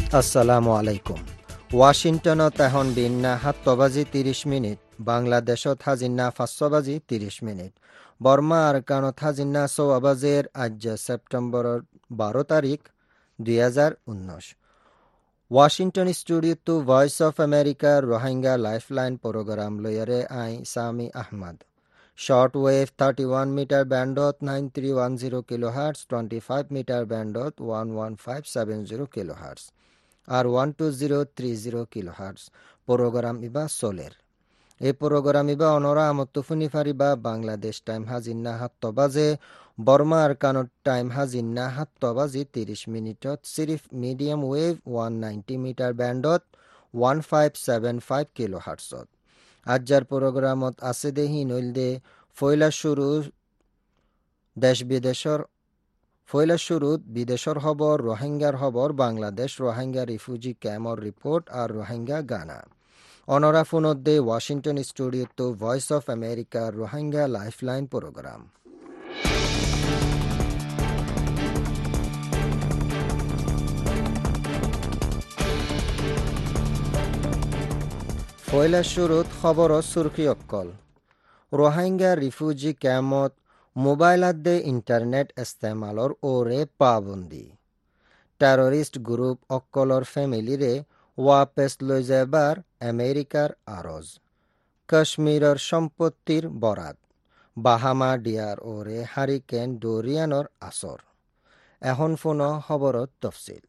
আসসালামু আলাইকুম। ওয়াশিংটনত এখন দিনা 7 বাজি 30 মিনিট, বাংলাদেশত হাজিনা 5 বাজি 30 মিনিট, বর্মা আরকানত হাজিনা 6 বাজের আজ সেপ্টেম্বরের 12 তারিখ 2019। ওয়াশিংটন স্টুডিও টু voice of America Rohingya lifeline program লয়ারে আই Sami Ahmad. Short wave 31 metre ব্যান্ডত 9310 কিলোহার্টজ, 25 মিটার ব্যান্ডত 11570 কিলোহার্টজ আর 12030 কিলোহার্টজ প্রোগ্রাম ইবা চলের। এই প্রোগ্রাম ইবা অনরা আমত্তুফুনি ফারিবা বাংলাদেশ টাইম হাজিন্না 7 বাজে, বর্মা আরকানত টাইম হাজিন্না 7 বাজি 30 মিনিটত সিরিফ মিডিয়াম ওয়েভ 190 মিটার ব্যান্ডত 1575 কিলোহার্টজত। আজ্জার প্রোগ্রামত আছে দেহি নইলদে ফয়লা শুরুত বিদেশর খবর, রোহিঙ্গার খবর, বাংলাদেশ রোহিঙ্গা রিফিউজি ক্যাম্পর রিপোর্ট আর রোহিঙ্গা গানা। অনরা ফোনত দে ওয়াশিংটন স্টুডিও তো voice of America Rohingya lifeline program. ফয়লা শুরুত খবর সুরখি অক্কল। রোহিঙ্গা রিফিউজি ক্যাম্পত মোবাইলত দে ইন্টারনেট ইস্তেমালর ওরে পাবন্দি। টেররিস্ট গ্রুপ অক্কলর ফ্যামিলিরে ওয়াপেস লই যাবার আমেরিকার আরজ। কাশ্মীরের সম্পত্তির বরাত। বাহামা ডিয়ার ওরে হারিকেন ডোরিয়ানর আসর। এখন ফোন খবরত তফসিল।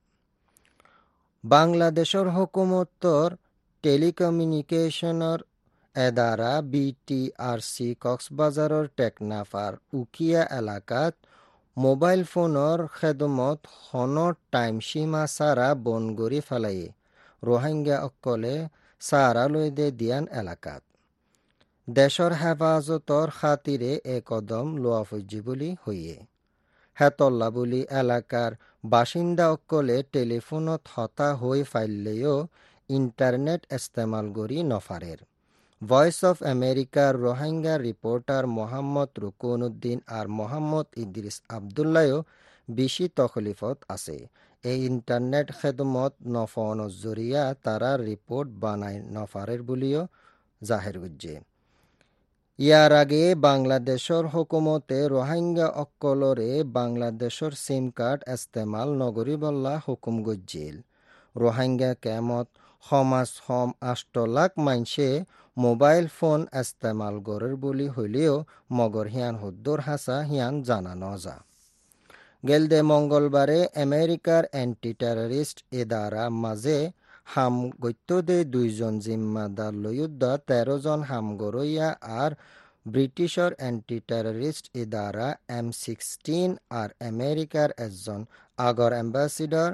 বাংলাদেশের হুকুমতর টেলিকমিউনিকেশনের এদারা বিটিআরসি কক্সবাজারের টেকনাফার উকিয়া এলাকাত মোবাইল ফোনের খেদমত হনৰ টাইম সীমা সারা বন গড়ি ফেলাই রোহিঙ্গা অকলে সারা লই দে দিয়ান এলাকাত। দেশর হেফাজতর খাতিরে এ কদম লোয়া ফৈজি বলি হইয়ে হেতল্লা বলি এলাকার বাসিন্দা অকলে টেলিফোনত হতা হই ফাইললেও ইন্টারনেট ইস্তেমাল গড়ি নফারের। ভয়েস অফ আমেরিকার রোহিঙ্গা রিপোর্টার মোহাম্মদ রুকনউদ্দিন আর মোহাম্মদ ইদ্রিস আবদুল্লাহও বেশি তকলিফত আছে। এই ইন্টারনেট খেদমত নফনের জরিয়া তারা রিপোর্ট বানায় নফারের বলিও জাহের গুজ্জে। ইয়ার আগে বাংলাদেশের হুকুমতে রোহিঙ্গা অক্কলরে বাংলাদেশের সিম কার্ড ইস্তেমাল নগরী বল্লা হুকুম গজ্জিল। রোহিঙ্গা ক্যামত সমাজ 8 লাখ মাইনসে মোবাইল ফোন ইস্তেমাল গড়ের বলি হইলেও মগর হিয়ান হুদ্দুর হাসা হিয়ান জানানো যা। গেলদে মঙ্গলবারে আমেরিকার অ্যান্টি টেররিস্ট এদারা মাঝে হাম গত্যদে 2 জন জিম্মাদার লয়ুদ্ধা 13 জন হামগরইয়া আর ব্রিটিশর অ্যান্টি টেররিস্ট এদারা M16 আর আমেরিকার একজন আগর অ্যাম্বাসিডর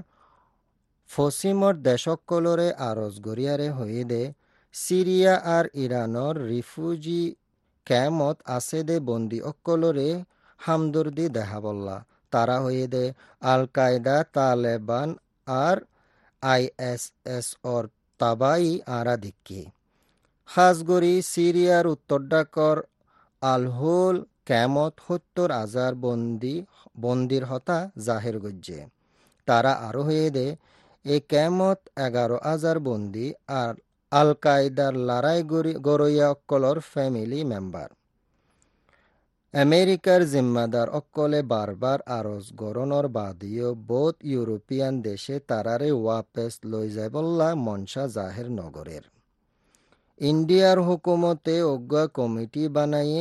ফসিমর দেশকলরে আরজ গরিয়ারে হইদে সিরিয়া আর ইরানর রিফিউজি ক্যাম্পত আছে দে বন্দি অকলরে হামদর্দি দেহাবল্লা। তারা হইদে আল কায়দা, তালেবান আর ISS ওর তাবাই আরাধিক্কি। খাসগরি সিরিয়ার উত্তর ডাকর আলহুল ক্যামত 70,000 বন্দির হতা জাহের গজ্জে। তারা আরো হইদে এই ক্যামত 11,000 বন্দি আর আল কায়দার লড়াই গরইয়া অক্কলর ফ্যামিলি মেম্বার। আমেরিকার জিম্মাদার অক্কলে বারবার আরজ গরণর বাদিও বোধ ইউরোপিয়ান দেশে তারারে ওয়াপেস লই যাবল্লা মনসা জাহের নগরের। ইন্ডিয়ার হুকুমতে অজ্ঞা কমিটি বানাইয়ে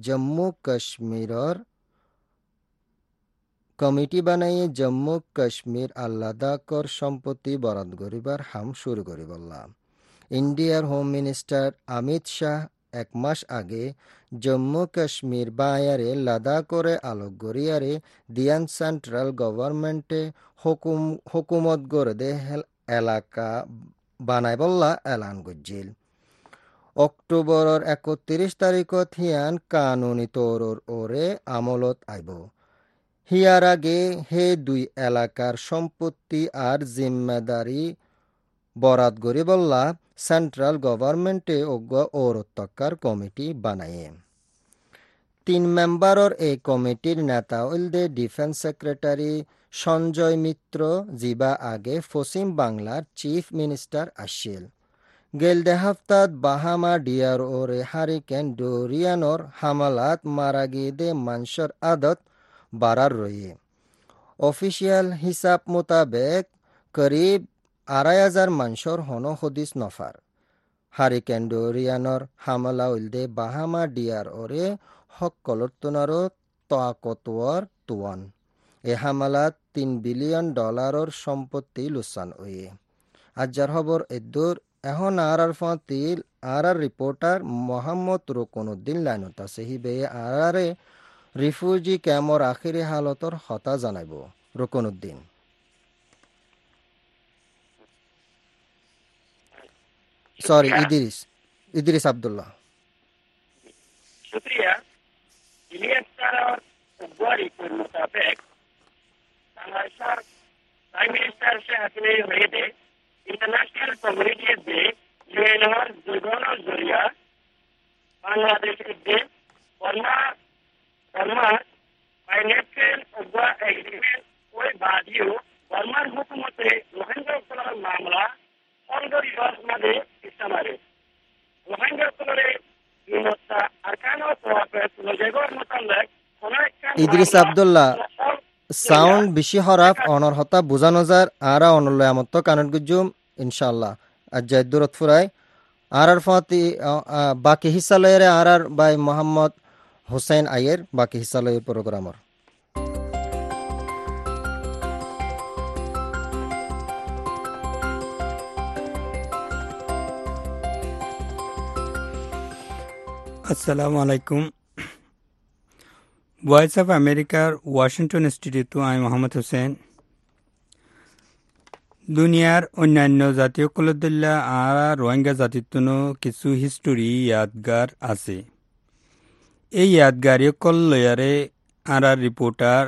জম্মু কাশ্মীর আর লাদাখর সম্পত্তি বরাদ গরিবার হাম শুরু করি বললাম। ইন্ডিয়ার হোম মিনিস্টার অমিত শাহ 1 মাস আগে জম্মু কাশ্মীর বায়ারে লাদাখরে আলোক গরিয়ারে দিয়ান সেন্ট্রাল গভর্নমেন্টে হুকুমত গড়ে দে এলাকা বানাই বল্লা এলান গজ্জিল। অক্টোবরের 31 তারিখত হিয়ান কানুনি তৌরর ওরে আমলত আইব। হিয়ার আগে হে 2 এলাকার সম্পত্তি আর জিম্মেদারি বরাদ গরি বল্লা সেন্ট্রাল গভর্নমেন্টে অজ্ঞ ঔরত্তকার কমিটি বানায়ে। 3 মেম্বারর এই কমিটির নেতা হইলদে ডিফেন্স সেক্রেটারি সঞ্জয় মিত্র জিবা আগে পশ্চিম বাংলার চিফ মিনিস্টার আসছিল। গেল দেহাফতাত বাহামা ডিয়ার ওরে হারিকেন ডোরিয়ানোর হামালাত মারা গিয়ে মানুষের আদত বাড়ার রয়ে। অফিসিয়াল হিসাব মোতাবেক করিব ২,৫০০ মানুষের হন হদিস নফার। হারিকেন ডোরিয়ানোর হামলা উলদে বাহামা ডিয়ার ওরে হকলতনারও তাকতওয়ার তুয়ান। এ হামলাত $3 বিলিয়ন সম্পত্তি লুসান ওয়ে। আজ্জার খবর এদুর এখন আর ফাতিল আর রিপোর্টার মোহাম্মদ রুকনুদ্দিন লাইনত আছে। হিবে আর রিফিউজি ক্যাম্পর আখিরি হালতর হতা জানাইব রুকনুদ্দিন। সরি, ইদ্রিস আব্দুল্লাহ। शुक्रिया। इलियस तारा बुआरी के मुताबिक बांग्लादेश प्राइम मिनिस्टर से हटने हुए थे इंटरनेशनल कम्युनिटी से यूएनआर जुर्गोनो जरिया बांग्लादेश के वर्मा फाइनेंशियल उगवा एग्रीमेंट कोई बादियो वर्मा हुकूमत रोहिंग्या को मामला और रिवर्स मध्ये हिस्सा मारे रोहिंग्या को ইদ্রিস আব্দুল্লাহ সাউন্ড বেশি হরাফ অনর হতা বুঝানো যার আরা অনলয় আমত্ত কানন গুজুম ইনশাআল্লাহ আজ্জায় দূরত ফুরাই আর ফাতি বাকি হিসালয়ের আর বাই মোহাম্মদ হোসেন আয়ের বাকি হিসালয়ের প্রোগ্রামর। আসসালামু আলাইকুম। ভয়েস অফ আমেরিকার ওয়াশিংটন স্টুডিওতে আমি মোহাম্মদ হোসেন। দুনিয়ার অন্যান্য জাতীয় কলদুল্লাহ আর রোহিঙ্গা জাতির কিছু হিস্টোরি ইয়াদগার আছে। এই ইয়াদগার কল্লয়ারে আর রিপোর্টার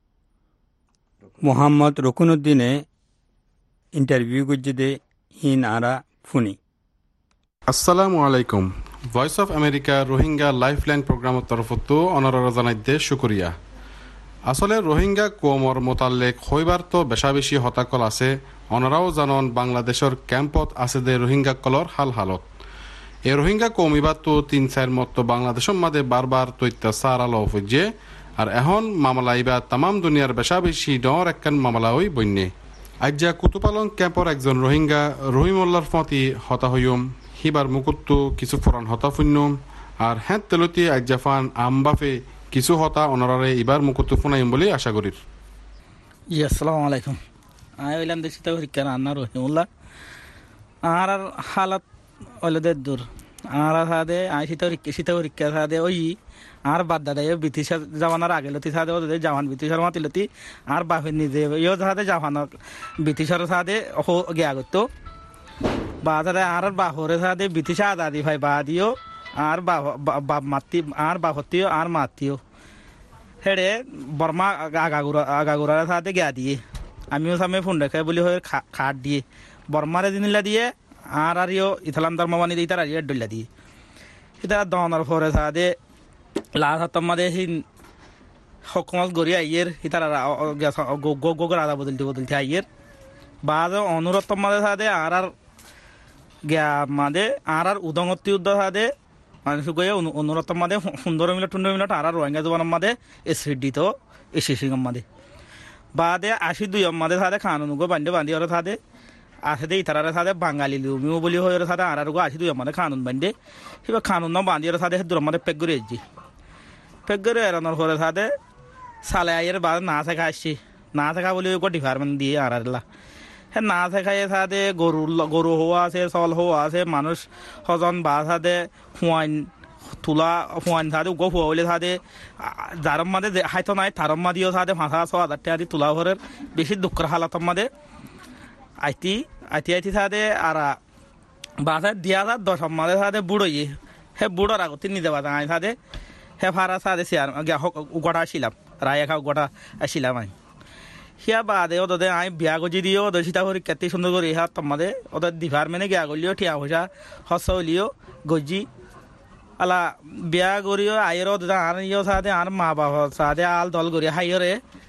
মোহাম্মদ রুকনুদ্দিনে ইন্টারভিউ গুজদে হিন আরা ফুনি। আসসালামু আলাইকুম। Voice of America Rohingya lifeline প্রোগ্রামের তরফত অনারা জানাইতে শুক্রিয়া। আসলে রোহিঙ্গা কোমর মোতালেক হইবার তো বেশা বেশি হতাকল আছে। অনারাও জানন বাংলাদেশের ক্যাম্পত আছে দে রোহিঙ্গা কলর হালত। এই রোহিঙ্গা কমিবার তো ৩-৪ মত বাংলাদেশের মাঝে বারবার তো অত্যাচার আলো হইছে। আর এখন মামলা ইবা তামাম দুনিয়ার বেশা বেশি ডর একখান মামলা হই বন্যে। আজ্জা কুতুপালং ক্যাম্পর একজন রোহিঙ্গা রহিমুল্লার ফতি হতা হইম হিবার মুকুত্তু কিছু ফরান হতা ফুন্যম আর হ্যাঁ তেলতি আজ্জাফান আমবাফে কিছু হতা অনারারে এবার মুকুত্তু ফুনাইম বলে আশা করি। জি আসসালামু আলাইকুম। আমি হইলাম দেশি হরিকা আন্না রহিমুল্লাহ। আর হালাত হইলে দূর আর সাদে আই শীত হরিকা সাদে ওই আর বাদ দাদাই ব্রিটিশ জামানার আগে লতি সাদে ওদের জামান ব্রিটিশের মাতি লতি আর বাপের নিজে ইয়ে সাদে জামান ব্রিটিশের সাদে গিয়া করতো বাজারে আর বাহরে সাদে ব্রিটিশ আদাদি ভাই বাদিও আর বাপ মাতি আর বাপতিও আর মাতিও হেড়ে বর্মা আগাগুড়ার সাথে গিয়া দিয়ে আমিও সামনে ফোন রেখে বলি হয়ে খাট দিয়ে বর্মারে জিনিলা দিয়ে আর ইও ইসলাম ধর্ম মানি দিয়ে তার আর ডইলা দিয়ে এটা দনের পরে সাদে লাল হাতম মাদে সেই হকমত গড়ি আইয়ের ইতার গোগর আদা বদলতে আইয়ের বাদ অনুরোধ মাদে সাদে আর গিয়া মাদে আর উদংতি উদ্দ সাদে মানুষ গিয়ে অনুরোধ মাদে 15 মিনিট আর রোহিঙ্গা জবানের মাদে এসিডিত এসিসিং মাদে বাদে 82 মাদে সাদে খানুগো বান্ধি ওর সাদে আছে দে ইতারে সাদে বাঙালি লুমিও বলি হয়ে সাদে আর গো 82 মাদে খানুন বান্ধে হিবা খানুন না বান্ধি ওর সাদে দূর মাদে পেক করে এজি পেক করে এরানোর পরে সাদে সালে আইয়ের বাদ না থাকা আসছি না থাকা বলি গো ডিপার্টমেন্ট দিয়ে আরলা হ্যাঁ না থাকায় সাদে গরু হওয়া আছে চল হওয়া আছে মানুষ হজন বা সাদে হুয়াইন তুলা হুয়াইন সাদে গো হুয়া হইলে সাদে যার মাদে হাইতো নাই তার মাদিও সাদে 5,000 টাকা দিয়ে তুলা ভরের বেশি দুঃখের হালাতর মাদে আইতি সাদে আর বাসা দিয়া 10 মাদে সাদে বুড়োই হে বুড়োর আগতে নিজে বাজা আই সাদে হে ভাড়া সাদে চেয়ার গোটা আসিলাম রায় একা গোটা আসিলাম আমি সিয়া বাদে ওদের আমি বিয়া গজি দিও ওদের সীতা করি কেতে সুন্দর করে ইহা তোমাদের ওদের ডিপার্টমেন্টে গিয়া করলিও ঠিয়া পয়সা হস্ত হইলিও গজি আলা বিয়া করিও আয়ের ওদের আর ইয়ে সাদে আর মা বাবা সাদে আল দল করি হাইরে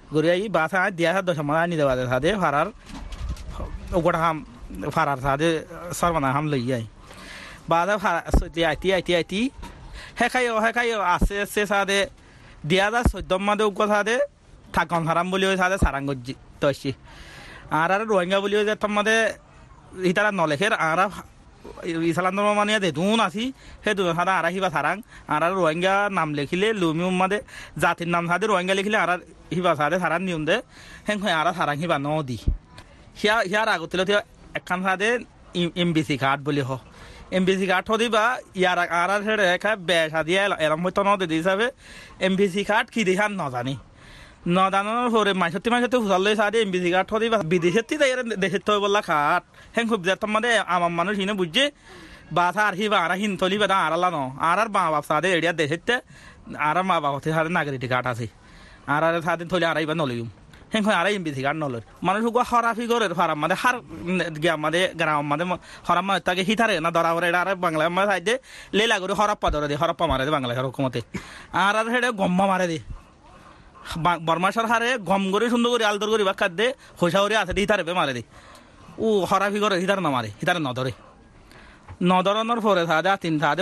গড়িয়া ই বাসা দিয়া দশ মানা নিতে পারে সাদে ফারার ওগোটা হাম ফারার সাদে সর্বনা হাম লই যাই বাদা ফারা আইতি হেখাই আছে সাদে দিয়া যা 14 মাদে উগ সাদে থাকন হারাম বলি সাদে সারাঙ্গজি তৈছি আর রোহিঙ্গা বলি যে তোমাদে ইতারা নলেখের আর ইসলাম মানে দুন আছি সেই দুন সাদা আর হিবা সারাং আর রোহিঙ্গা নাম লিখিলে লুমি উম্মাদে জাতির নাম সাদে রোহিঙ্গা লিখিলে আর হিবা সাদে সারান নিয়ম দে হেং আর সারাং হিবা নদী হিয়ার আগতে একখান সাদে এমবিসি কার্ড বলি হ এমবিসি কার্ড দিবা ইয়ার আর হেড়ে একা বেসা দিয়ে এরম হইতো নদী হিসাবে এমবিসি কার্ড কি দেখান নজানি নদানোর পরে মাইসত্তি হুসাল লই সাদে এমবিসি কার্ড দিবা বিদেশের দেশের তো বললা কার্ড হেং খুব যেতাম মানে আমার মানুষ হিনে বুঝছে বাসা আর হিবা আর হিন তলিবা না আরালা ন আর মা বাপ সাদে এরিয়া দেশের আর মা বাপ হতে সাদে নাগরিক কার্ড আছে আর সাদে থলি আর ইবা নলিম হেং আর এমবিসি কার্ড নলর মানুষ হরাফি করে ফারাম মানে হার আমাদের গ্রাম মানে হরাম তাকে হিতারে না ধরা করে আর বাংলা সাইডে লেলা করে হরপ্পা ধরে দে হরপ্পা মারে দে বাংলা হুকুমতে আর হেডে গম্মা মারে দে বর্মা সরকারে গম করে সুন্দর করে আলদর করে বাক্কার দে হোসা করে আছে হিতারে মারে দে ও হরাফি করে হিতারে না মারে হিতারে নধরে নধরানোর পরে সাদে তিন সাদে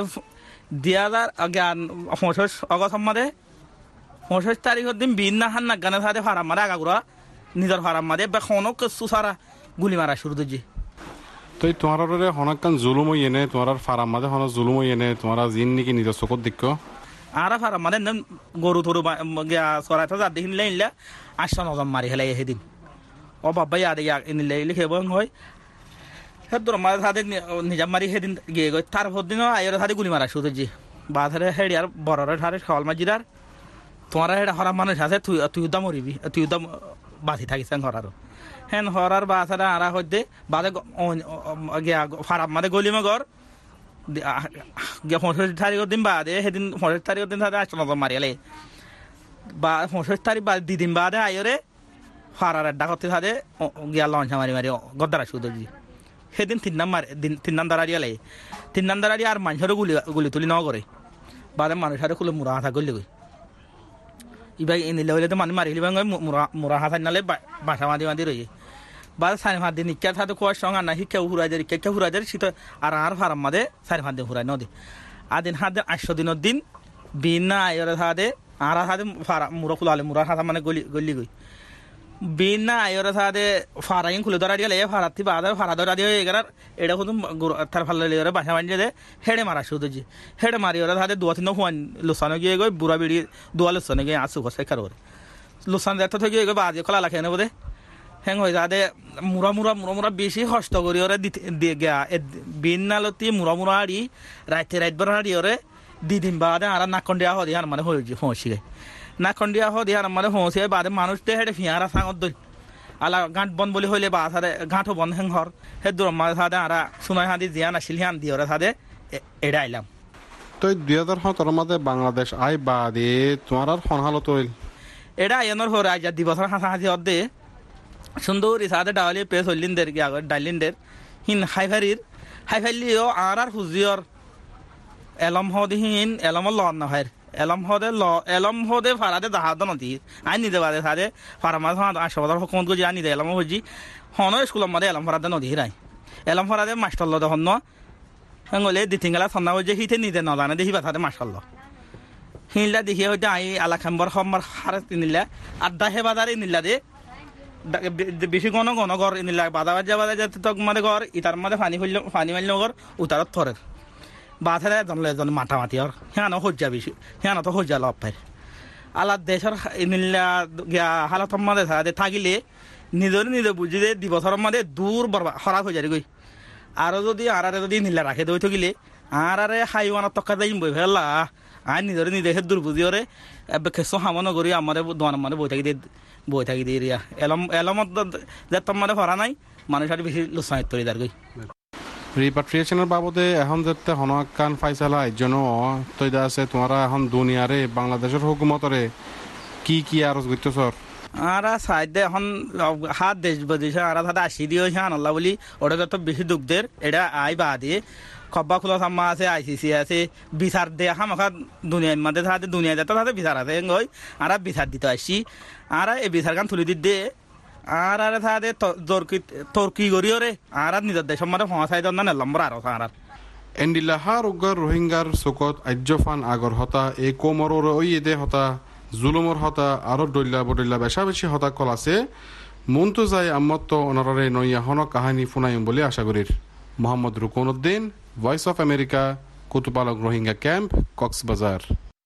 2025 অগস্ট সম্মাদে 25 তারিখের দিন বিন না হান না গানে সাদে ফারাম মারে আগাগুড়া নিজের ফারাম মারে বেখনো কিছু সারা গুলি মারা শুরু দিজি তো তোমার হনকান জুলুম এনে তোমার ফারাম মাঝে হন জুলুম এনে তোমার জিন নাকি নিজের চোখত দিক আর ফারাম মানে গরু থরু চড়াই যা দেখি নিলে 800 মারি হেলাই সেদিন ও বাবা ইয়াদে নিলে লিখে হয় সেদুর মাঝে সাদে নিজাম মারি সেদিন গিয়ে গই তারপর দিন আয়ের সাদে গুলি মারা শুরু দিজি বাধারে হেড়ি আর বড়রে ঠারে খাওয়াল মাজিরার তোমার হেডা হরাম মানুষ আছে তুই উদ্যা মরিবি তুই উদ্যা বাঁচি থাকিস হরারও হেন হরার বাসারা আরা হইতে বাদে ফারাম মাদে গলিমে ঘর 65 তারিখের দিন বাদে সেদিন 65 তারিখের দিন সাথে 800 মারিয়ালে বা 65 তারিখ বাদ 2 দিন বাদে আইরে ফারার আড্ডা করতে সাথে গিয়া লঞ্চ মারি গদ্দারা শুধু সেদিন 3 নাম দাঁড়াইয়ালে 3 নাম দাঁড়াই আর মানুষেরও গুলি তুলি ন করে বাদে মানুষের খুলে মুরা হাতা করলে গই ইবাই এনিলে হইলে তো মানুষ মারি গেলি মুরা হাতা নালে বাসা মাদি রয়ে বা 4-5 দিন ইচ্ছা থাকে কোয়ার সঙ্গে না শিক্ষা হুরাইদের ইচ্ছা হুরাইদের শীত আর ফারাম মাদে 4-5 দিন হুরাই নদী আর দিন 800 দিনের দিন বিনা আয়ের সাদে আর সাদে মুরা খুলালে মুরা হাতা মানে গলি গই বিনা আয়ের সাদে ফারাইন খুলে ধরা দিলে ফারাতি বাদে ফারা ধরা দিয়ে এগার এটা শুধু তার ফালে লেরে বাসা বানিয়ে দে হেডে মারা শুধু জি হেডে মারি ওরা সাদে 2-3 হুয়ান লুসানো গিয়ে গই বুড়া বিড়ি দুয়া লুসানো গিয়ে আসু কষ্ট করে লুসান দেখতে থেকে গই বাজে খোলা লাখে নেব দে হেং হয়ে যাতে মুরা বেশি কষ্ট করি ওরে বিনালতি মুরা আড়ি রাতবার হাড়ি ওরে 2 দিন বাদে আর নাকন্ডিয়া হদি আর মানে হয়েছি গে নাকন্ডিয়া হদি আর মানে হয়েছে বাদে মানুষ দে হেঁটে ফিয়ারা সাঙত দই আলা গাঁট বন বলি হইলে বা সাদে গাঁঠো বন হেং হর হে দূর মা সাদে আর সোনাই হাদি জিয়ান আসিল হিয়ান দি ওরে সাদে এটা আইলাম তো 2017 মাদে বাংলাদেশ আই বাদে তোমার আর হনহালত হইল এটা আইনের হরে আজ 2 বছর হাসি হদে সুন্দর ইসাদে ডালি পেস হইলিনদের কি আগর ডাইলিনদের হিন হাইফাইলিও আর হুজিয়র এলম হদিন এলম ল না হয় এলম হদে ফারাদে দাহাদ নদী আই নিদে বাদে সাদে ফারামাজ আশবাদার হুকুমত গজি আনি দে এলম হজি হন স্কুল মাদে এলম ফারাদে নদী রাই এলম ফারাদে মাস্টার ল দহন হলে দিতিঙ্গলা সন্না হয়ে হিতে নিদে নজানে দেখি বাথাদে মাস্টার ল হিনলা দেখিয়ে হইতে আই আলা খাম্বর খম্বর হারে নিলা আড্ডা হে বাজারে নিলা দে বেশি ঘন ঘর নিলা বাজা যাতে তক মানে ঘর ইটার মধ্যে পানি মারল ঘর উতারত থরের বাথারে এজন মাতামাতি আর হ্যাঁ হজ্জা বেশি হ্যাঁ তো হজ্জা লব পাই আলা দেশের নিলা হালত মধ্যে থাকিলে নিজে বুঝি যে 2 বছরের মধ্যে দূর খরাব হয়ে যায় গই আরো যদি নিলা রাখে দই থাকিলে আর হাইওয়ানত টকা যাই বই ফেলা আর নিজে হে দূর বুঝি ওরে খেসো হামন করি আমার দোয়ান মানে বই থাকি দিয়ে রিয়া এলমত যে তোমার ভরা নাই মানুষ আর বেশি লুসানিত তৈরি দার গই রিপাট্রিয়েশনের বাবদে এখন যেতে হনকান ফাইসালা এর জন্য তৈরি আছে তোমরা এখন দুনিয়ারে বাংলাদেশের হুকুমতরে কি আরজ করতেছ আর সাইডে এখন হাত দেশ বদিছে আর হাতে আসি দিয়ে আল্লাহ বলি ওটা যত বেশি দুঃখদের এটা আই বা দিয়ে খব্বা খোলা সাম্মা আছে আইসিসি আছে বিচার দেয়া হামাখা দুনিয়ার মধ্যে থাকে দুনিয়া যেত তাতে বিচার আছে গই আর বিচার দিতে আসছি আর এই বিচার গান তুলি দিতে আর আর থাকে তর্কি করিও রে আর নিজের দেশের মধ্যে পৌঁছাই দেন না লম্বর আরো আর এন্ডিলাহার উগ্র রোহিঙ্গার চকত আজ্যফান আগর হতা এই কোমৰৰ ইদে হতা জুলুমৰ হতা আৰু দল্যা বদল্যা বেচা বেছি হতা কল আছে মনটো যাই আমত্ত অনারে নইয়াহন কাহানী শুনাইম বুলি আশা করির Mohammad Rukon Uddin voice of America Kutupalong Rohingya camp Cox's Bazar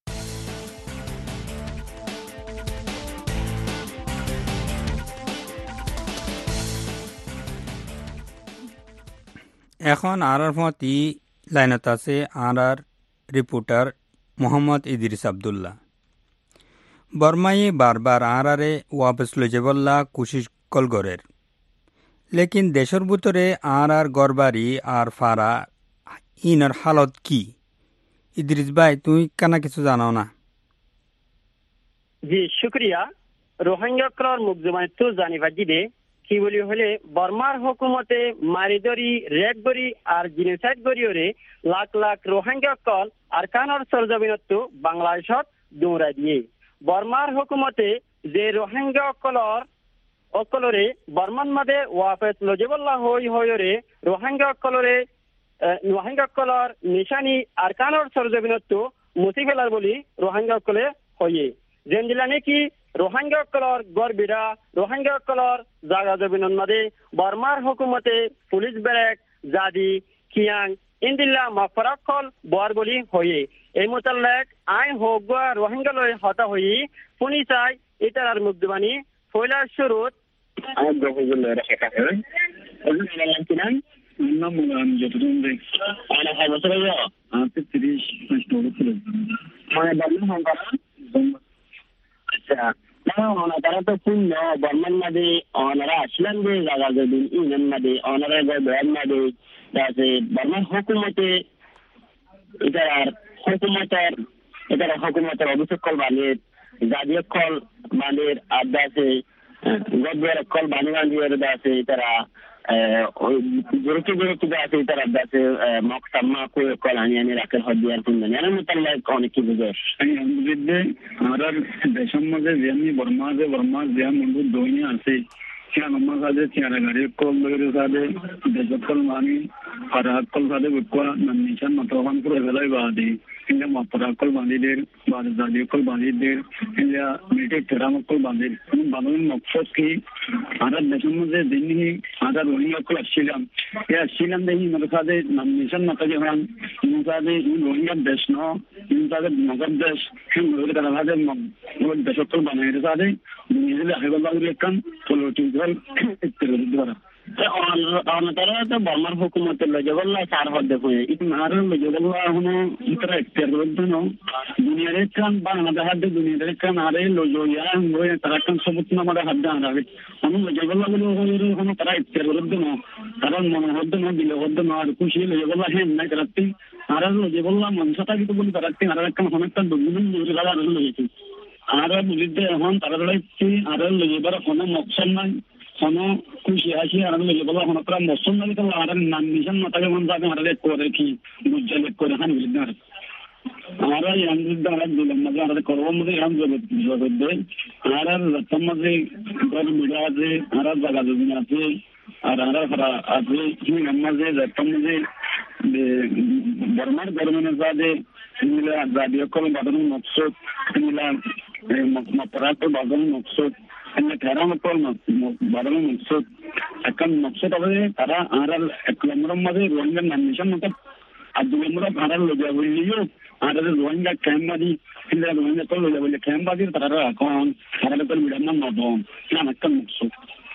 এখন আর মতি লাইনত আছে আর রিপোর্টার মোহাম্মদ ইদ্রিস আবদুল্লাহ বর্মাই বারবার আরে ওয়াপস লই যাবল্লা কোশিশ কলগরের লেকিন দেশের ভিতরে আর গরবারি আর ফারা ইনার হালত কি ইদ্রিস ভাই তুই কেন কিছু জানাও না জি শুক্রিয়া রোহিঙ্গা ক্রর মুকজমানে তো জানিবা দিবে কি বলি হলে বর্মার হুকুমতে মারিদরি রেড গরি আর জিনোসাইড গরিওরে লাখ লাখ রোহিঙ্গা কল আর কানর সরজমিনত বাংলাদেশত দৌড়া দিয়ে বর্মার হুকুমতে যে রোহিঙ্গা অকলরে বর্মান মাদে ওয়াফেস লজেবল্লা হইরে রোহিঙ্গা কলর নিশানি আর কানর সরজমিনত মুছি ফেলার বলি রোহিঙ্গা কলে হইয়ে যেন দিলা নাকি রোহিঙ্গা কলর গড়বিড়া রোহিঙ্গা কলর জাগা জমিনের মাদে বর্মার হুকুমতে পুলিশ ব্যারেক জাদি কিয়াং ইন্দিল্লা মাফরাকল বর বলি হইয়ে এই মোতালেক আইন হোক রোহিঙ্গা লয় হতা হই পুনি চাই এটার মুগ্ধবাণী ফয়লার শুরুত আমি গফুজুল রাখা হয় ওই নাম কি নাম নাম আমি যতদিন দেখি আনা হয় বছর হলো আপনি 30 বছর ছিল মানে বাল্য সংখ্যা আচ্ছা না ওনা তারা তো শূন্য বর্মান মাদে ওনারা আসলেন যে জায়গা যদি ইউনিয়ন মাদে ওনারা বয়ান মাদে আছে বর্মান হুকুমতে হুকুমতের অভিযোগ কল বানিয়ে জাতীয় কল বানিয়ে আড্ডা আছে গদ্বের কল বানিয়ে আছে তারা জোরকে আছে তারা আছে মকসাম্মা কল আনি রাখের হদিয়ার পুণ্য মোতাল্লাহ অনেক কি বুঝে আমরা দেশের মধ্যে যেমনি বর্মা যে মন্দির দৈনিক আছে আমার সাথে চেয়ারা গাড়ি কল সাথে দেশের কল মানি ফারাহাত কল সাথে বুকুয়া নিশান মাতোহান করে ফেলাই বাদে ইন্ডিয়া মাপরাক কল বাঁধিদের বা জাতীয় কল বাঁধিদের ইন্ডিয়া মিটিক তেরামক কল বাঁধির বাঁধন মকসদ কি আধার দেশের মধ্যে দিনই আধার রোহিঙ্গা কল আসছিলাম দেখি আমার সাথে নিশান মাতাকে হন ইন সাথে রোহিঙ্গার দেশ ন ইন সাথে মগর দেশ তারা সাথে দেশের কল বানাই সাথে দুনিয়া আহেবাল বাগুলি কান পলিটিক্যাল ইত্যাদি তারা তো বর্মার হুকুমতের লজবল্লা চার হদ্দে হয়ে আর লজবল্লা হনো ইতরা ইত্যাদি দুনিয়ার কান বাংলাদেশ হাতে দুনিয়ার কান আরে লজইয়া হয়ে তারা কান সবুত নামারে হাত দেন আগে আমি লজবল্লা বলে হনো তারা ইত্যাদি ন তারা মনোহদ্দ ন বিলহদ্দ ন আর খুশি লজবল্লা হেন নাই তারাতে আর লজবল্লা মনসাটা কিন্তু বলি তারাতে আর কান অনেকটা দুগুণ জোরে লাগা আর লইছি আর বুঝিতে এখন তারা লইছি আর লজবার কোনো মকসদ নাই কোনো খুশি আসি আর লজবল্লা কোনো প্রায় মকসদ নাই তো আর নাম নিশান মাতাকে মন যাবে আর করে কি বুঝলে করে হান বুঝতে আর আর দিলাম মাঝে আর করব মধ্যে আম জগৎ আর রতন মাঝে গর মিডা আছে আর জায়গা জমি আছে আর আছে কি মাঝে রতন মাঝে বর্মার গরমের সাথে মিলা জাতীয় কল বাদন মকসদ মিলা মাপরাক বাদন মকসদ ঠেরাম কল বাদন মকসদ এখন মকসদ হবে তারা আর এক নম্বর মাঝে রোহিঙ্গার নাম নিশান মতো আর 2 নম্বর আর লজা বললিও আর রোহিঙ্গা ক্যাম্প বাদি রোহিঙ্গা কল লজা বললে ক্যাম্প বাদি তারা এখন তারা তো মিডার নাম নবম একটা মকসদ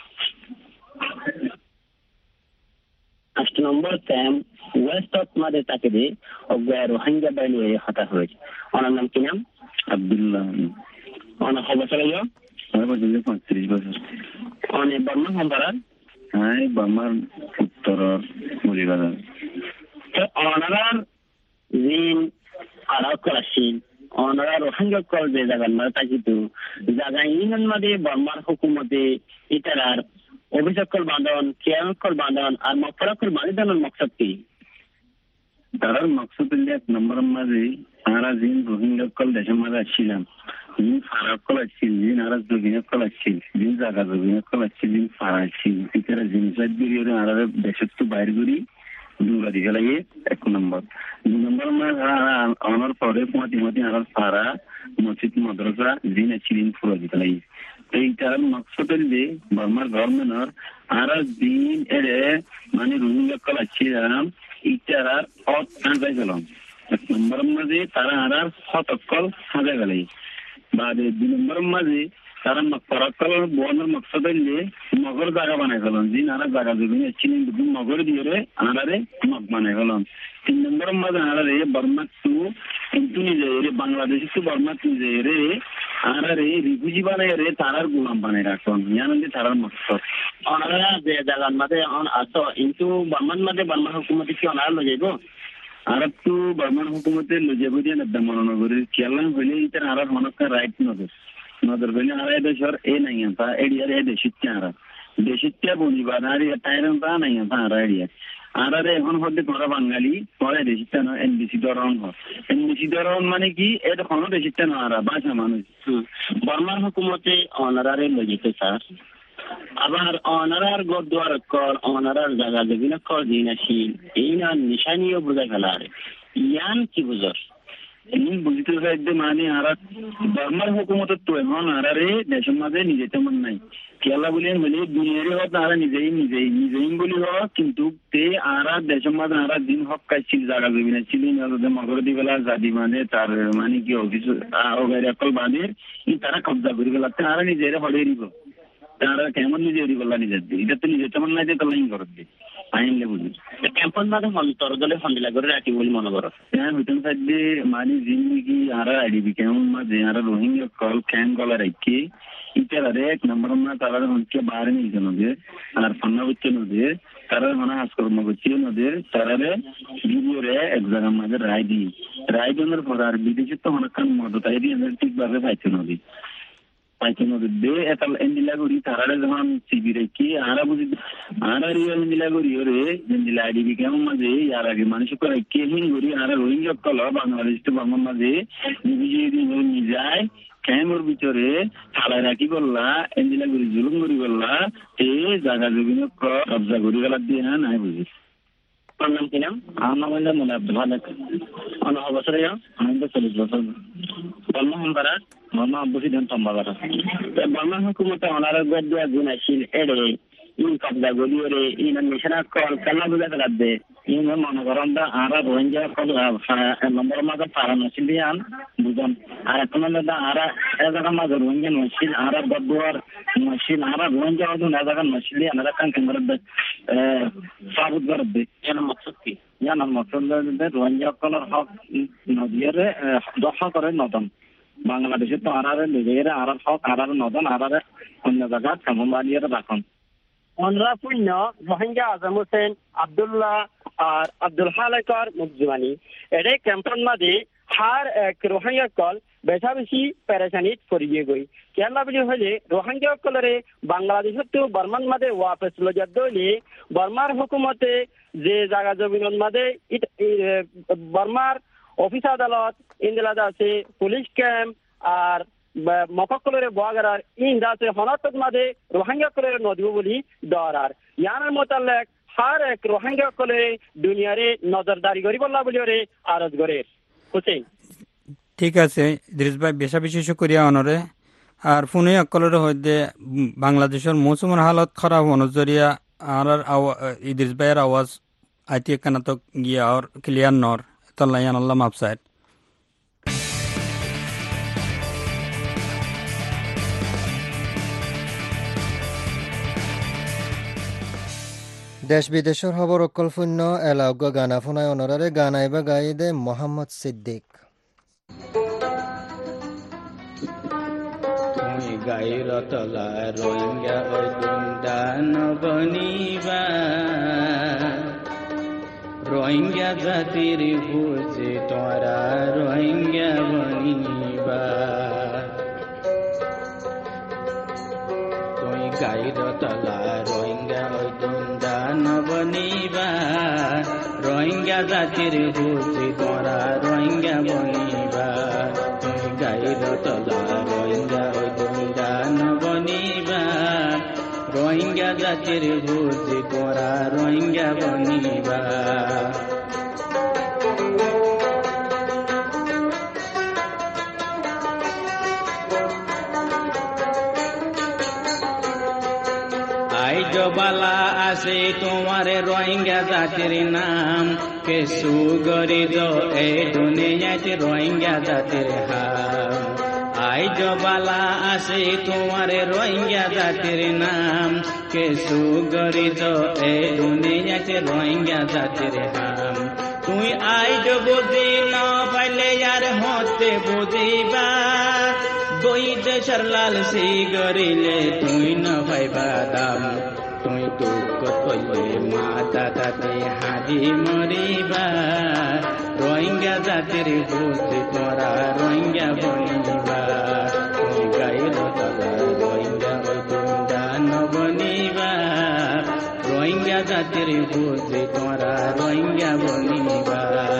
8 নম্বর ক্যাম্প ওয়েস্ট অফ মাদে তাকে দিয়ে রোহিঙ্গা বাইলে হতা হয়েছে ওনার নাম কি নাম আব্দুল্লাহ ওনার খবর চলে যাও 35 বছর অনেক বর্মা সম্পারান হ্যাঁ বর্মার উত্তর মুজিবাজার ওনারা ঋণ আড়াও করাছেন ওনারা রোহিঙ্গা কল যে জায়গার মাঝে থাকিত জায়গা ইউনিয়ন মাদে বর্মার হুকুমতে ইতারার অভিযোগ কল বাঁধন কেয়ামত কল বাঁধন আর মফরা কল বাঁধিদানোর মকসদ কি তারার মকসদ হল 1 নম্বর মাঝে তারা জিন রোহিঙ্গা কল দেশের মাঝে আসছিলাম, জিন ফারাক কল আসছিল, জিন আরা জগিনে কল আসছিল, জিন জাগা জগিনে কল আসছিল, জিন ফারা আসছিল, ইতারা জিনিস বেরিয়ে আরা দেশের তো বাইর করি দুর্গা দিকে লাগে 1 নম্বর। 2 নম্বর মাঝে আনার পরে মতি আরা ফারা মসজিদ মাদ্রাসা জিন আসছিলেন পুরো দিকে লাগে। এইটার মকসদ হল বর্মার গভর্নমেন্টর আরা দিন এরে মানে রোহিঙ্গা কল আসছিলাম ইটারা অত সাজাই গেলাম। 1 নম্বর মাঝে তারা আরার হতকল সাজা গেলে বাদে 2 নম্বর মাঝে তারা পরাকল বনের মকসদ হইলে মগর জায়গা বানাই গেলাম, যে আরা জায়গা জমি ছিলেন মগর দিয়ে আনারে মগ বানাই গেলাম। 3 নম্বর মাঝে আনারে বর্মা টু কিন্তু নিজে বাংলাদেশ টু বর্মা নিজে রে আনারে রিফিউজি বানাই রে তারার গোলাম বানাই রাখুন, ইয়ানন্দি তারার মকসদ। ওনারা যে জায়গার মাঝে আসো কিন্তু বর্মান মাঝে বর্মা হুকুমতি কি ওনারা লয়ে যাইব আর একটু বর্মান হুকুমতের লয়ে যাবো দিয়ে মহানগরীর খেয়ালাম হইলে ইতার আর মনকার রাইট নজর হইলে আর দেশের এ নাই তা এরিয়ার এ দেশিত্যা বনিবা আর টাইরন তা নাই তা আর এরিয়া আর এখন হতে তোরা বাঙালি পরে দেশিত্যা না এনবিসি ধরন হয়। এনবিসি ধরন মানে কি এটা কোনো দেশিত্যা না আর বাসা মানুষ বর্মান হুকুমতে অনারারে লয়ে যেতে স্যার। আবার অনারার গদ্দার কর অনারার জায়গা যেগুলো কর দিন আসি এই না নিশানিও বোঝা গেলার ইয়ান কি বুঝর বুঝতে চাইতে মানে আর বর্মার হুকুমতের তো এখন আরারে দেশের মাঝে নিজে তেমন নাই কেলা বলে বলে দুনিয়ারে হোক তারা নিজেই বলি হোক কিন্তু তে আরা দেশের মাঝে আরা দিন হক কাজছিল জায়গা জমি না ছিলেন মগর দিবেলা জাদি মানে তার মানে কি অফিস অকল বাদে তারা কবজা করে গেল তারা নিজেরা হলে দিব তারা কেমন নিজে বললা নিজের দিই এটা তো নিজে তেমন নাই যে তো লাইন করত দিই আইনলে বুঝি ক্যাম্পন মাঝে তর দলে ফন্দিলা করে রাখি বলে মনে করো। হ্যাঁ হইতেন সাইডে মানে জিন্দিগি আর আইডিবি কেমন মাঝে আর রোহিঙ্গা কল ক্যাম্প কলা রাখি ইটারে 1 নম্বর না তারা হচ্ছে বাইরে নিয়ে নদী আর ফান্না হচ্ছে নদী তারা মানে হাসকর্ম করছে নদীর তারারে ভিডিওরে এক জায়গার মাঝে রায় দেওয়ার পর আর বিদেশে তো অনেকক্ষণ মদতাই দিয়ে ঠিকভাবে পাইছে নদী দে এতাল এন্ডিলা করি তারারে যখন সিবি রেখি আরা বুঝি আরা রিয়েল এন্ডিলা করি ওরে এন্ডিলা আইডি কেমন মাঝে আর আগে মানুষ করে কেহিন করি আর রোহিঙ্গা কল বাংলাদেশ তো বাংলার মাঝে নিয়ে যায় ক্যামের ভিতরে থালায় রাখি করলা এন্ডিলা করি জুলুম করি করলা এ জায়গা জমিন কবজা করি গেলা দিয়ে হ্যাঁ নাই বুঝিস। আমার নাম কি নাম? আমার নাম হইল মনে আব্দুল হালেক। আমার বছরে আমাদের 40 বছর বর্মা হম্বারা বর্মা বসিদেন তম্বাগারা বর্মা হুকুমতে অনার গদ্দুয়া গুণ আসিল এড়ে ইন কবজা গলিয়ে ইন মিশনা কল কান্না বুঝা লাগবে ইন মনে করেন আরা রোহিঙ্গা কল নম্বর মাঝে পারান আসিল আন বুঝান আর এখন আরা এ জায়গা মাঝে রোহিঙ্গা নসিল আরা গদ্দুয়ার নসিল আরা রোহিঙ্গা হতো না জায়গা নসিল আনারা কান কেন্দ্র সাবুত করবে এর মকসদ কি জানার মকসদ রোহিঙ্গা কলর হক নদীরে দখল করে নদন বাংলাদেশে তো আরারে নিজের আরার হক আরার নদন আরারে অন্য জায়গা কেমন বানিয়ে রাখুন। অনরা পুণ্য রোহিঙ্গা আজম হোসেন আব্দুল্লাহ আর আব্দুল হালেকর মুকজুমানি এডে ক্যাম্পন মাঝে হার এক রোহিঙ্গা কল বেশা বেশি পেরেশানিত পড়িয়ে গই কেলা বলি হলে রোহিঙ্গা কলরে বাংলাদেশত তো বর্মান মাঝে ওয়াপস লজার দইলে বর্মার হুকুমতে যে জায়গা জমিনের মাঝে বর্মার অফিস আদালত ইন্দিলাদ আছে পুলিশ ক্যাম্প আর মককলরে বগারার ইন্দা আছে হনাতক মাঝে রোহিঙ্গা কলরে নদীব বলি দরার ইয়ানের মোতালেক হার এক রোহিঙ্গা কলরে দুনিয়ারে নজরদারি করি বললা বলি ওরে আরজ করে হুসেন। ঠিক আছে ইদ্রিস ভাই বেশা বেশি শুকরিয়া অনরে আর ফোনে অকলরে হইতে বাংলাদেশের মৌসুমের হালত খারাপ অনুজরিয়া আর ইদ্রিস ভাইয়ের আওয়াজ আইতি কানাতক গিয়া আর ক্লিয়ার নর তল্লাইয়ান আল্লাহ মাপসাইড। দেশ বিদেশের খবর অকল শূন্য এলাউগ গানা ফোনায় অনরারে গানাইবা গাইদে মোহাম্মদ সিদ্দিক। গাইরতলা রোহিঙ্গা ওই দুন্দান বনিবা রোহিঙ্গা জাতির বুঝে তোরা রোহিঙ্গা বনিবা তুই গাইরতলা রোহিঙ্গা ওই দুন্দান বনিবা রোহিঙ্গা রোহিঙ্গা জাতির বুঝি তোরা রোহিঙ্গা বনিবা তুই গাইর তলা রোহিঙ্গা ওই দুন্দান বনিবা রোহিঙ্গা জাতির বুঝি তোরা রোহিঙ্গা বনিবা বালা আছে তোমার রোহিঙ্গা জাতির নাম কে সুগরিদ এই দুনিয়াতে রোহিঙ্গা জাতির হাম আইজ বালা আছে তোমার রোহিঙ্গা জাতির নাম কে সুগরিদ এই দুনিয়াতে রোহিঙ্গা জাতির হাম তুই আইজ বুঝি না পাইলে আর হতে বুঝিবা দুই দেশের লালসি গরিলে তুই না পাইবা দাম তুই দুঃখ কইলে মাতা তাতে হাজি মরিবা রোহিঙ্গা জাতির বুঝি তোরা রোহিঙ্গা বনিবা তুই গাইর তলা রোহিঙ্গা ওই দুন্দান বনিবা রোহিঙ্গা জাতির বুঝি তোরা রোহিঙ্গা বনিবা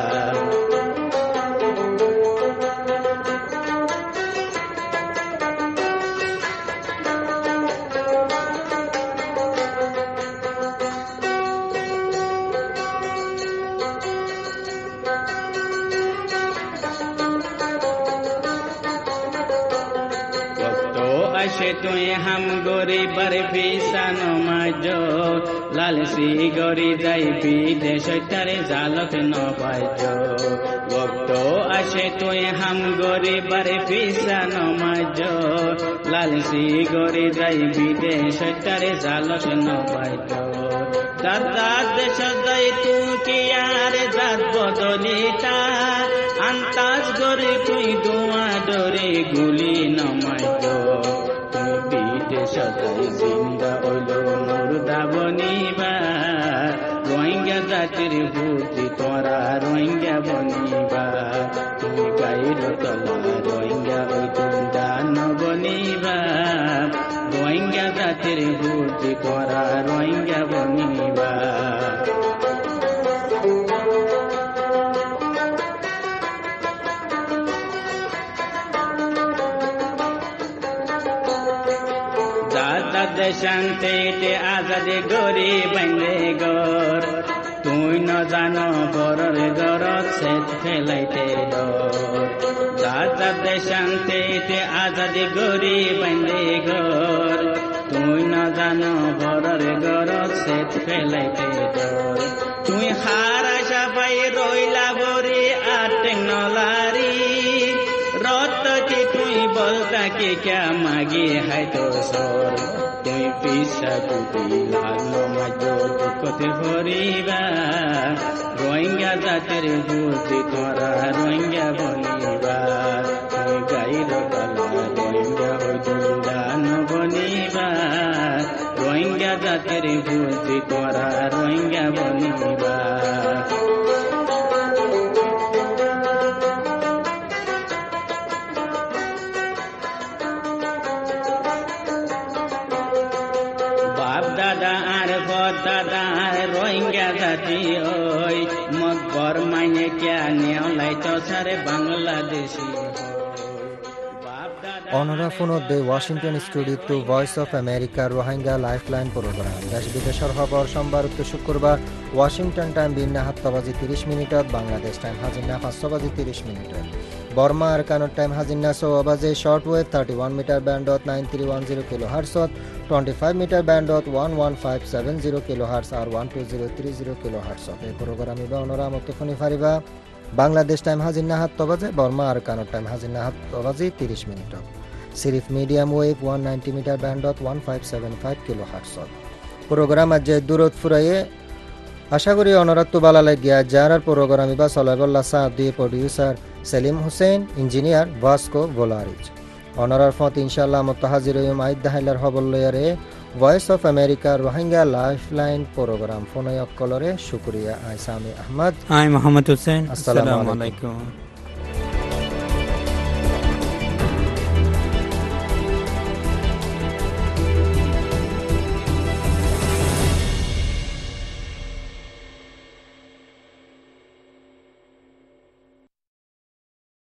তুই হাম গরিবার পিসান মাজ লালসি গরি যাই বিদেশ তারে জালক ন পাইজ ভক্ত আসে তুই হাম গরিবার পিসান মাজ লালসি গরি যাই বিদেশ তারে জালক ন পাইজ দাদা দেশ যাই তুই কি আর জাত বদলিতা আন্তাজ গরি তুই দোয়া ডরে গুলি নমাইজ বিদেশাই জিন্দা হইল মুর্দা বনিবা রোহিঙ্গা জাতির বুঝি তোরা রোহিঙ্গা বনিবা তুই গাইর তলা রোহিঙ্গা ওই দুন্দান বনিবা রোহিঙ্গা জাতির বুঝি তোরা রোহিঙ্গা বনিবা শান্তিতে আজাদে গরি বান্ধে গর তুই ন জান বরর গরত সেত ফেলাইতে দাদা শান্তিতে আজাদে গরি বান্ধে গর তুই ন জান বরর গরত সেত ফেলাইতে তুই হারা সাপাই রইলা বরি আর টেকনোলারি রত কি তুই বলতা কি ক্যা মাগি হাই তো সর তুই পিসা কুটি লাল মাজো কতে ভরিবা রোহিঙ্গা জাতির বুঝি তোরা রোহিঙ্গা বনিবা তুই গাইর তলা রোহিঙ্গা ওই দুন্দান বনিবা রোহিঙ্গা জাতির বুঝি তোরা রোহিঙ্গা বনিবা রোহিঙ্গা জাতি ওই মকবর মাইনে ক্যা নেওলাই তো সারে বাংলাদেশি অনরা ফোনদে ওয়াশিংটন স্টুডিও টু voice of America Rohingya lifeline program দেশ বিদেশের খবর সোমবার উত্তর শুক্রবার ওয়াশিংটন টাইম বিন্না 7 30 মিনিটত বাংলাদেশ টাইম হাজিনা 5 30 মিনিটত বর্মা আরকানোর টাইম হাজিনা 6 বাজে শর্ট ওয়েভ 31 মিটার ব্যান্ডত 9310 কিলোহার্টজত 25 মিটার ব্যান্ডত 11570 কিলোহার্টজ আর 12030 কিলোহার্টজত এই প্রোগ্রাম ইবা অনরা মত শুনি পারিবা বাংলাদেশ টাইম হাজিনা 7 বাজে বর্মা আরকানোর টাইম হাজিনা 7 30 মিনিটত সিরিফ মিডিয়াম ওয়েভ 190 মিটার ব্যান্ডত 1575 কিলোহার্টজত প্রোগ্রাম আজ দূরত ফুরাইয়ে আশা করি অনরাত্ব বালা লাগিয়া যারার প্রোগ্রাম ইবা সলাইবুল্লাহ সাহ দিয়ে producer Selim Hossain engineer Vasco ভোলারিজ অনরার ফত ইনশাআল্লাহ মুতাহাজির ইউম আইদাহাইলার হবল্লয়ারে voice of America Rohingya lifeline programme ফোনয়ক কলরে শুকরিয়া আইসামি আহমদ আই মোহাম্মদ হোসেন আসসালামু আলাইকুম।